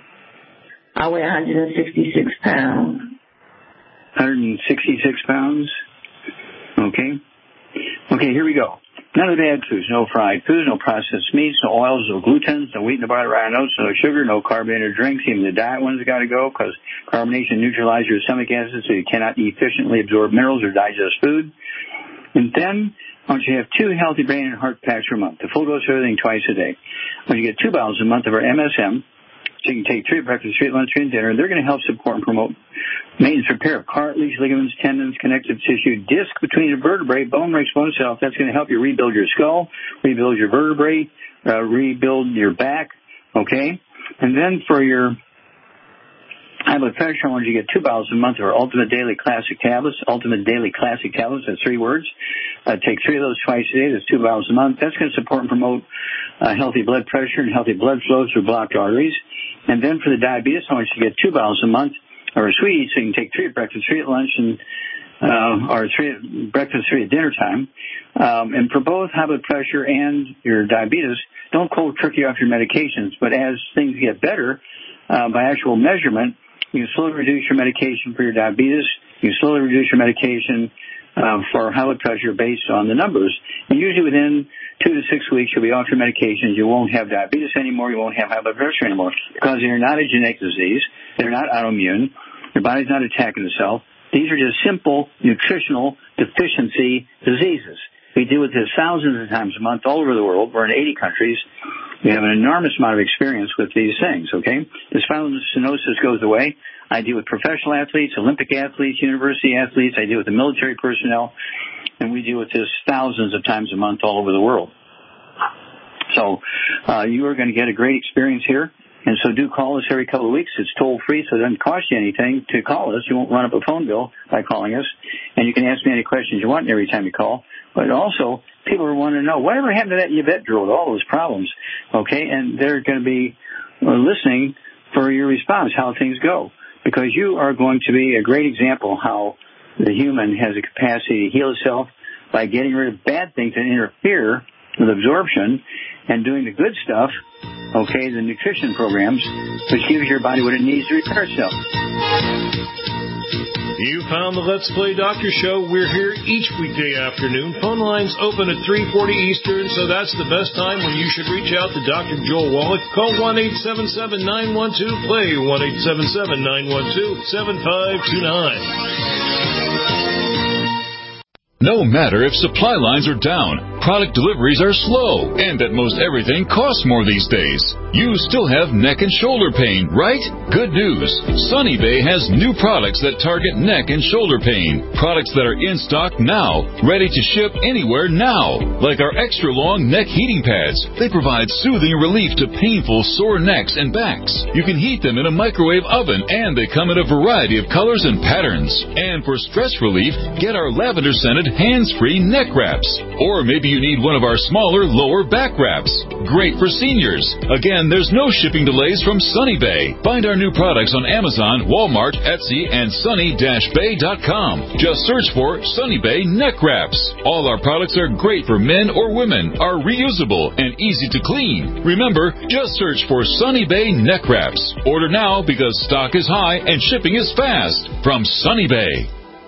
I weigh one hundred sixty-six pounds. one hundred sixty-six pounds? Okay. Okay, here we go. None of the bad foods, no fried foods, no processed meats, no oils, no glutens, no wheat, no butter, rye, no no sugar, no carbonated drinks. Even the diet ones got to go because carbonation neutralizes your stomach acid so you cannot efficiently absorb minerals or digest food. And then I want you to have two healthy brain and heart packs per month, the full dose of everything twice a day. I want you to get two bottles a month of our M S M, so you can take three at breakfast, three at lunch, three at dinner. They're going to help support and promote maintenance repair of cartilage, ligaments, tendons, connective tissue, disc between the vertebrae, bone breaks, bone cell. That's going to help you rebuild your skull, rebuild your vertebrae, uh, rebuild your back, okay? And then for your high blood pressure, I want you to get two bottles a month of our Ultimate Daily Classic Tablets. Ultimate Daily Classic Tablets, that's three words. Uh, take three of those twice a day. That's two bottles a month. That's going to support and promote uh, healthy blood pressure and healthy blood flow through blocked arteries. And then for the diabetes, I want you to get two bottles a month or a sweet, so you can take three at breakfast, three at lunch, and uh, or three at breakfast, three at dinner time. Um, and for both high blood pressure and your diabetes, don't cold turkey off your medications. But as things get better, uh, by actual measurement, you can slowly reduce your medication for your diabetes. You can slowly reduce your medication uh, for high blood pressure based on the numbers. And usually within two to six weeks, you'll be off your medications. You won't have diabetes anymore. You won't have high blood pressure anymore because they're not a genetic disease. They're not autoimmune. Your body's not attacking itself. These are just simple nutritional deficiency diseases. We deal with this thousands of times a month all over the world. We're in eighty countries. We have an enormous amount of experience with these things, okay? The spinal stenosis goes away. I deal with professional athletes, Olympic athletes, university athletes. I deal with the military personnel. And we deal with this thousands of times a month all over the world. So uh, you are going to get a great experience here. And so do call us every couple of weeks. It's toll-free, so it doesn't cost you anything to call us. You won't run up a phone bill by calling us. And you can ask me any questions you want every time you call. but also people are wanting to know, whatever happened to that Yvette drill with all those problems, okay? And they're going to be listening for your response, how things go, because you are going to be a great example how the human has a capacity to heal itself by getting rid of bad things that interfere with absorption and doing the good stuff, okay, the nutrition programs, which gives your body what it needs to repair itself. You found the Let's Play Doctor Show. We're here each weekday afternoon. Phone lines open at three forty Eastern, so that's the best time when you should reach out to Doctor Joel Wallach. Call one eight seven seven, nine one two, play, one eight seven seven, nine one two, seven five two nine. No matter if supply lines are down, product deliveries are slow, and that most everything costs more these days, you still have neck and shoulder pain, right? Good news. Sunny Bay has new products that target neck and shoulder pain. Products that are in stock now, ready to ship anywhere now. Like our extra long neck heating pads. They provide soothing relief to painful sore necks and backs. You can heat them in a microwave oven, and they come in a variety of colors and patterns. And for stress relief, get our lavender scented hands-free neck wraps. Or maybe you need one of our smaller lower back wraps. Great for seniors. Again, there's no shipping delays from Sunny Bay. Find our new products on Amazon, Walmart, Etsy, and sunny dash bay dot com. Just search for Sunny Bay neck wraps. All our products are great for men or women, are reusable, and easy to clean. Remember, just search for Sunny Bay neck wraps. Order now because stock is high and shipping is fast. From Sunny Bay.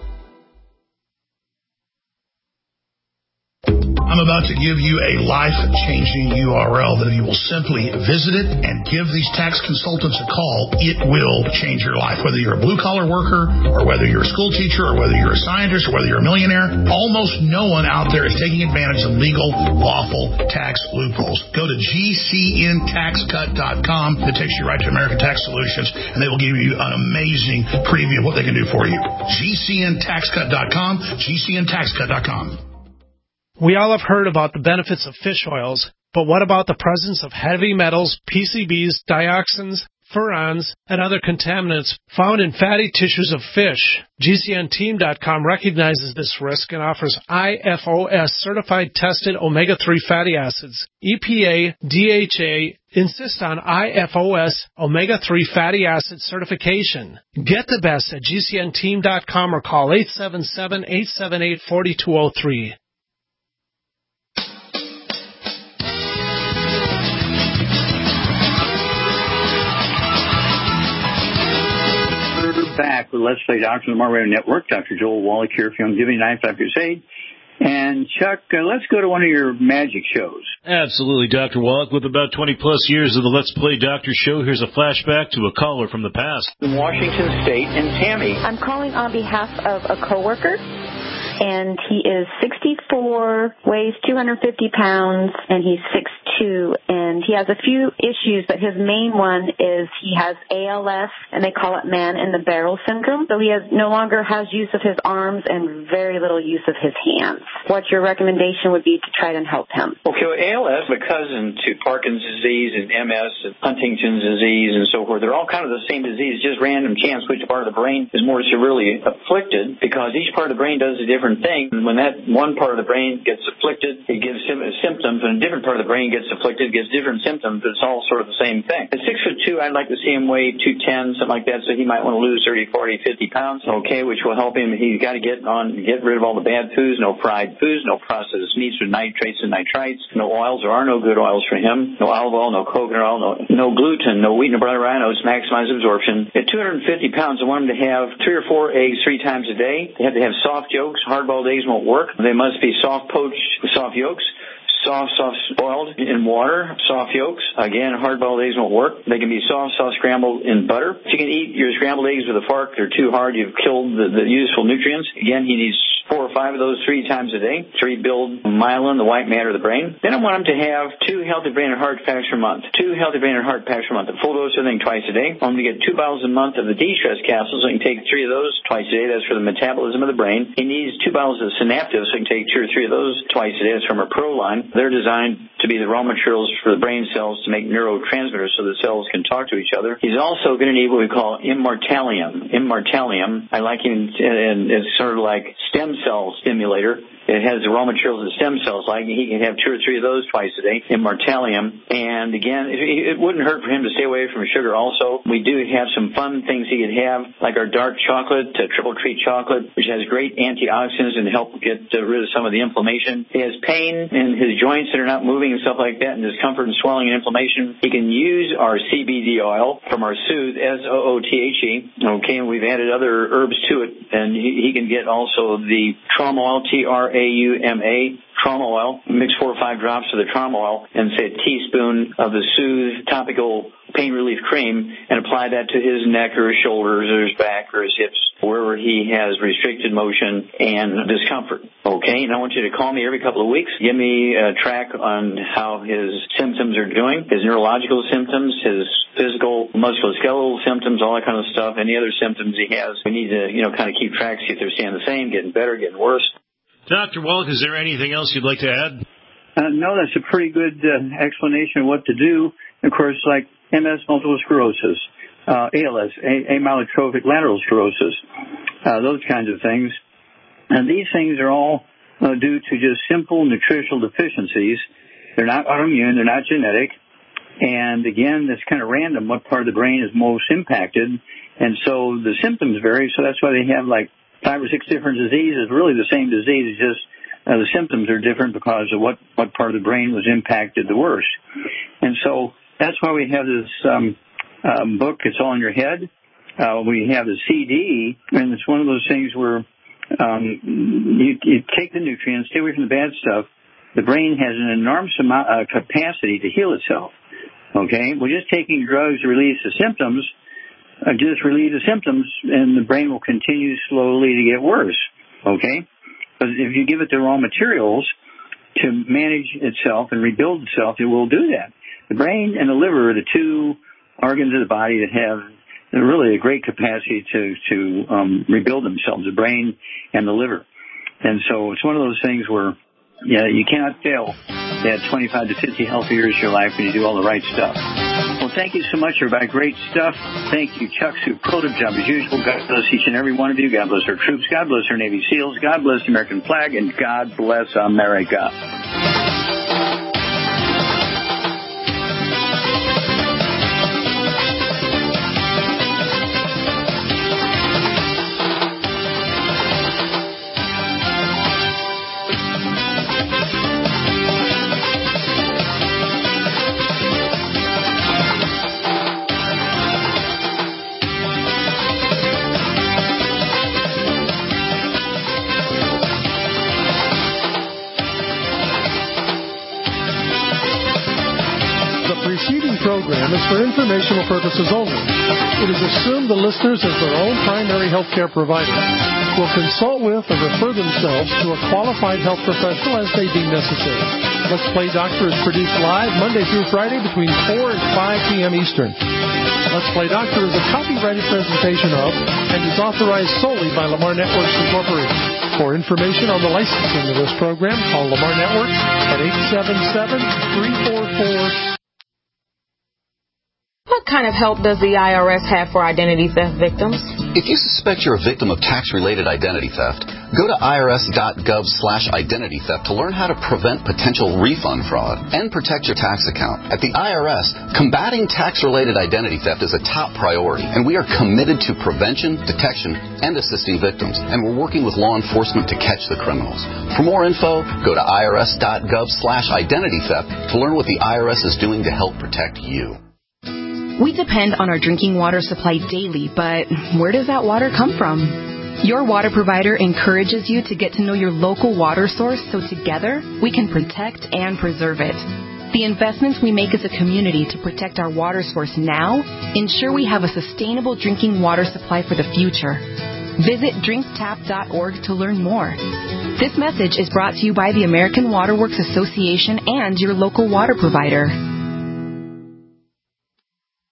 I'm about to give you a life-changing U R L that if you will simply visit it and give these tax consultants a call, it will change your life. Whether you're a blue-collar worker or whether you're a school teacher or whether you're a scientist or whether you're a millionaire, almost no one out there is taking advantage of legal, lawful tax loopholes. Go to G C N tax cut dot com. It takes you right to American Tax Solutions, and they will give you an amazing preview of what they can do for you. G C N tax cut dot com, G C N tax cut dot com. We all have heard about the benefits of fish oils, but what about the presence of heavy metals, P C Bs, dioxins, furans, and other contaminants found in fatty tissues of fish? G C N team dot com recognizes this risk and offers I F O S certified tested omega three fatty acids. E P A, D H A insist on I F O S omega three fatty acid certification. Get the best at G C N team dot com or call eight seven seven, eight seven eight, four two zero three. Back with Let's Play Doctor on the Mark Radio Network. Doctor Joel Wallach here from Giving Nightclub Crusade. And Chuck, uh, let's go to one of your magic shows. Absolutely, Doctor Wallach. With about twenty plus years of the Let's Play Doctor show, here's a flashback to a caller from the past. In Washington State, and Tammy. I'm calling on behalf of a coworker. And he is sixty-four, weighs two hundred fifty pounds, and he's six foot two, and he has a few issues, but his main one is he has A L S, and they call it man-in-the-barrel syndrome. So he has no longer has use of his arms and very little use of his hands. What your recommendation would be to try to help him? Okay, well, A L S, a cousin to Parkinson's disease and M S and Huntington's disease and so forth, they're all kind of the same disease, just random chance which part of the brain is more severely afflicted, because each part of the brain does a different thing. And when that one part of the brain gets afflicted, it gives symptoms. When a different part of the brain gets afflicted, it gives different symptoms. But it's all sort of the same thing. At six foot two, I'd like to see him weigh two ten, something like that. So he might want to lose thirty, forty, fifty pounds. Okay, which will help him. He's got to get on, get rid of all the bad foods, no fried foods, no processed meats with nitrates and nitrites, no oils. There are no good oils for him. No olive oil, no coconut oil, no, no gluten, no wheat, no butter, rhinos, maximize absorption. At two hundred fifty pounds, I want him to have three or four eggs three times a day. They have to have soft yolks. Hard-boiled eggs won't work. They must be soft poached with soft yolks. Soft, soft boiled in water, soft yolks. Again, hard-boiled eggs won't work. They can be soft, soft scrambled in butter. If you can eat your scrambled eggs with a fork, they're too hard. You've killed the, the useful nutrients. Again, he needs four or five of those three times a day to rebuild myelin, the white matter of the brain. Then I want him to have two healthy brain and heart packs per month. Two healthy brain and heart packs per month. A full dose of everything twice a day. I want him to get two bottles a month of the de-stress capsules, so he can take three of those twice a day. That's for the metabolism of the brain. He needs two bottles of Synaptive, so he can take two or three of those twice a day. That's from our Pro line. They're designed to be the raw materials for the brain cells to make neurotransmitters so the cells can talk to each other. He's also going to need what we call immortalium. Immortalium, I like him, and it's sort of like stem cell stimulator. It has the raw materials of stem cells. Like he can have two or three of those twice a day in Martellium. And again, it, it wouldn't hurt for him to stay away from sugar. Also, we do have some fun things he could have, like our dark chocolate, uh, triple treat chocolate, which has great antioxidants and help get uh, rid of some of the inflammation. He has pain in his joints that are not moving and stuff like that, and discomfort and swelling and inflammation. He can use our C B D oil from our Soothe, S O O T H E. Okay, and we've added other herbs to it, and he, he can get also the trauma oil, T R A U M A, trauma oil. Mix four or five drops of the trauma oil and say a teaspoon of the Soothe topical pain relief cream and apply that to his neck or his shoulders or his back or his hips, wherever he has restricted motion and discomfort. Okay, and I want you to call me every couple of weeks. Give me a track on how his symptoms are doing, his neurological symptoms, his physical, musculoskeletal symptoms, all that kind of stuff, any other symptoms he has. We need to, you know, kind of keep track, see if they're staying the same, getting better, getting worse. Doctor Wallach, is there anything else you'd like to add? Uh, no, that's a pretty good uh, explanation of what to do. Of course, like M S, multiple sclerosis, uh, A L S, a- amyotrophic lateral sclerosis, uh, those kinds of things. And these things are all uh, due to just simple nutritional deficiencies. They're not autoimmune, they're not genetic. And again, it's kind of random what part of the brain is most impacted. And so the symptoms vary, so that's why they have like five or six different diseases, really the same disease, it's just uh, the symptoms are different because of what, what part of the brain was impacted the worst. And so that's why we have this um, um, book, It's All in Your Head. Uh, we have the C D, and it's one of those things where um, you, you take the nutrients, stay away from the bad stuff. The brain has an enormous amount of capacity to heal itself. Okay? We're just taking drugs to release the symptoms, uh, just relieve the symptoms, and the brain will continue slowly to get worse. Okay? But if you give it the raw materials to manage itself and rebuild itself, it will do that. The brain and the liver are the two organs of the body that have really a great capacity to, to um, rebuild themselves, the brain and the liver. And so it's one of those things where yeah, you cannot fail to add twenty-five to fifty healthy years to your life when you do all the right stuff. Well, thank you so much, everybody. Great stuff. Thank you, Chuck. Superlative job as usual. God bless each and every one of you. God bless our troops. God bless our Navy SEALs. God bless the American flag. And God bless America. Program is for informational purposes only. It is assumed the listeners, as their own primary health care provider, will consult with or refer themselves to a qualified health professional as they deem necessary. Let's Play Doctor is produced live Monday through Friday between four and five p.m. Eastern. Let's Play Doctor is a copyrighted presentation of and is authorized solely by Lamar Networks Incorporated. For information on the licensing of this program, call Lamar Networks at eight seven seven, three four four What kind of help does the I R S have for identity theft victims? If you suspect you're a victim of tax-related identity theft, go to irs.gov slash identity theft to learn how to prevent potential refund fraud and protect your tax account. At the I R S, combating tax-related identity theft is a top priority, and we are committed to prevention, detection, and assisting victims, and we're working with law enforcement to catch the criminals. For more info, go to irs.gov slash identity theft to learn what the I R S is doing to help protect you. We depend on our drinking water supply daily, but where does that water come from? Your water provider encourages you to get to know your local water source so together we can protect and preserve it. The investments we make as a community to protect our water source now ensure we have a sustainable drinking water supply for the future. Visit drink tap dot org to learn more. This message is brought to you by the American Water Works Association and your local water provider.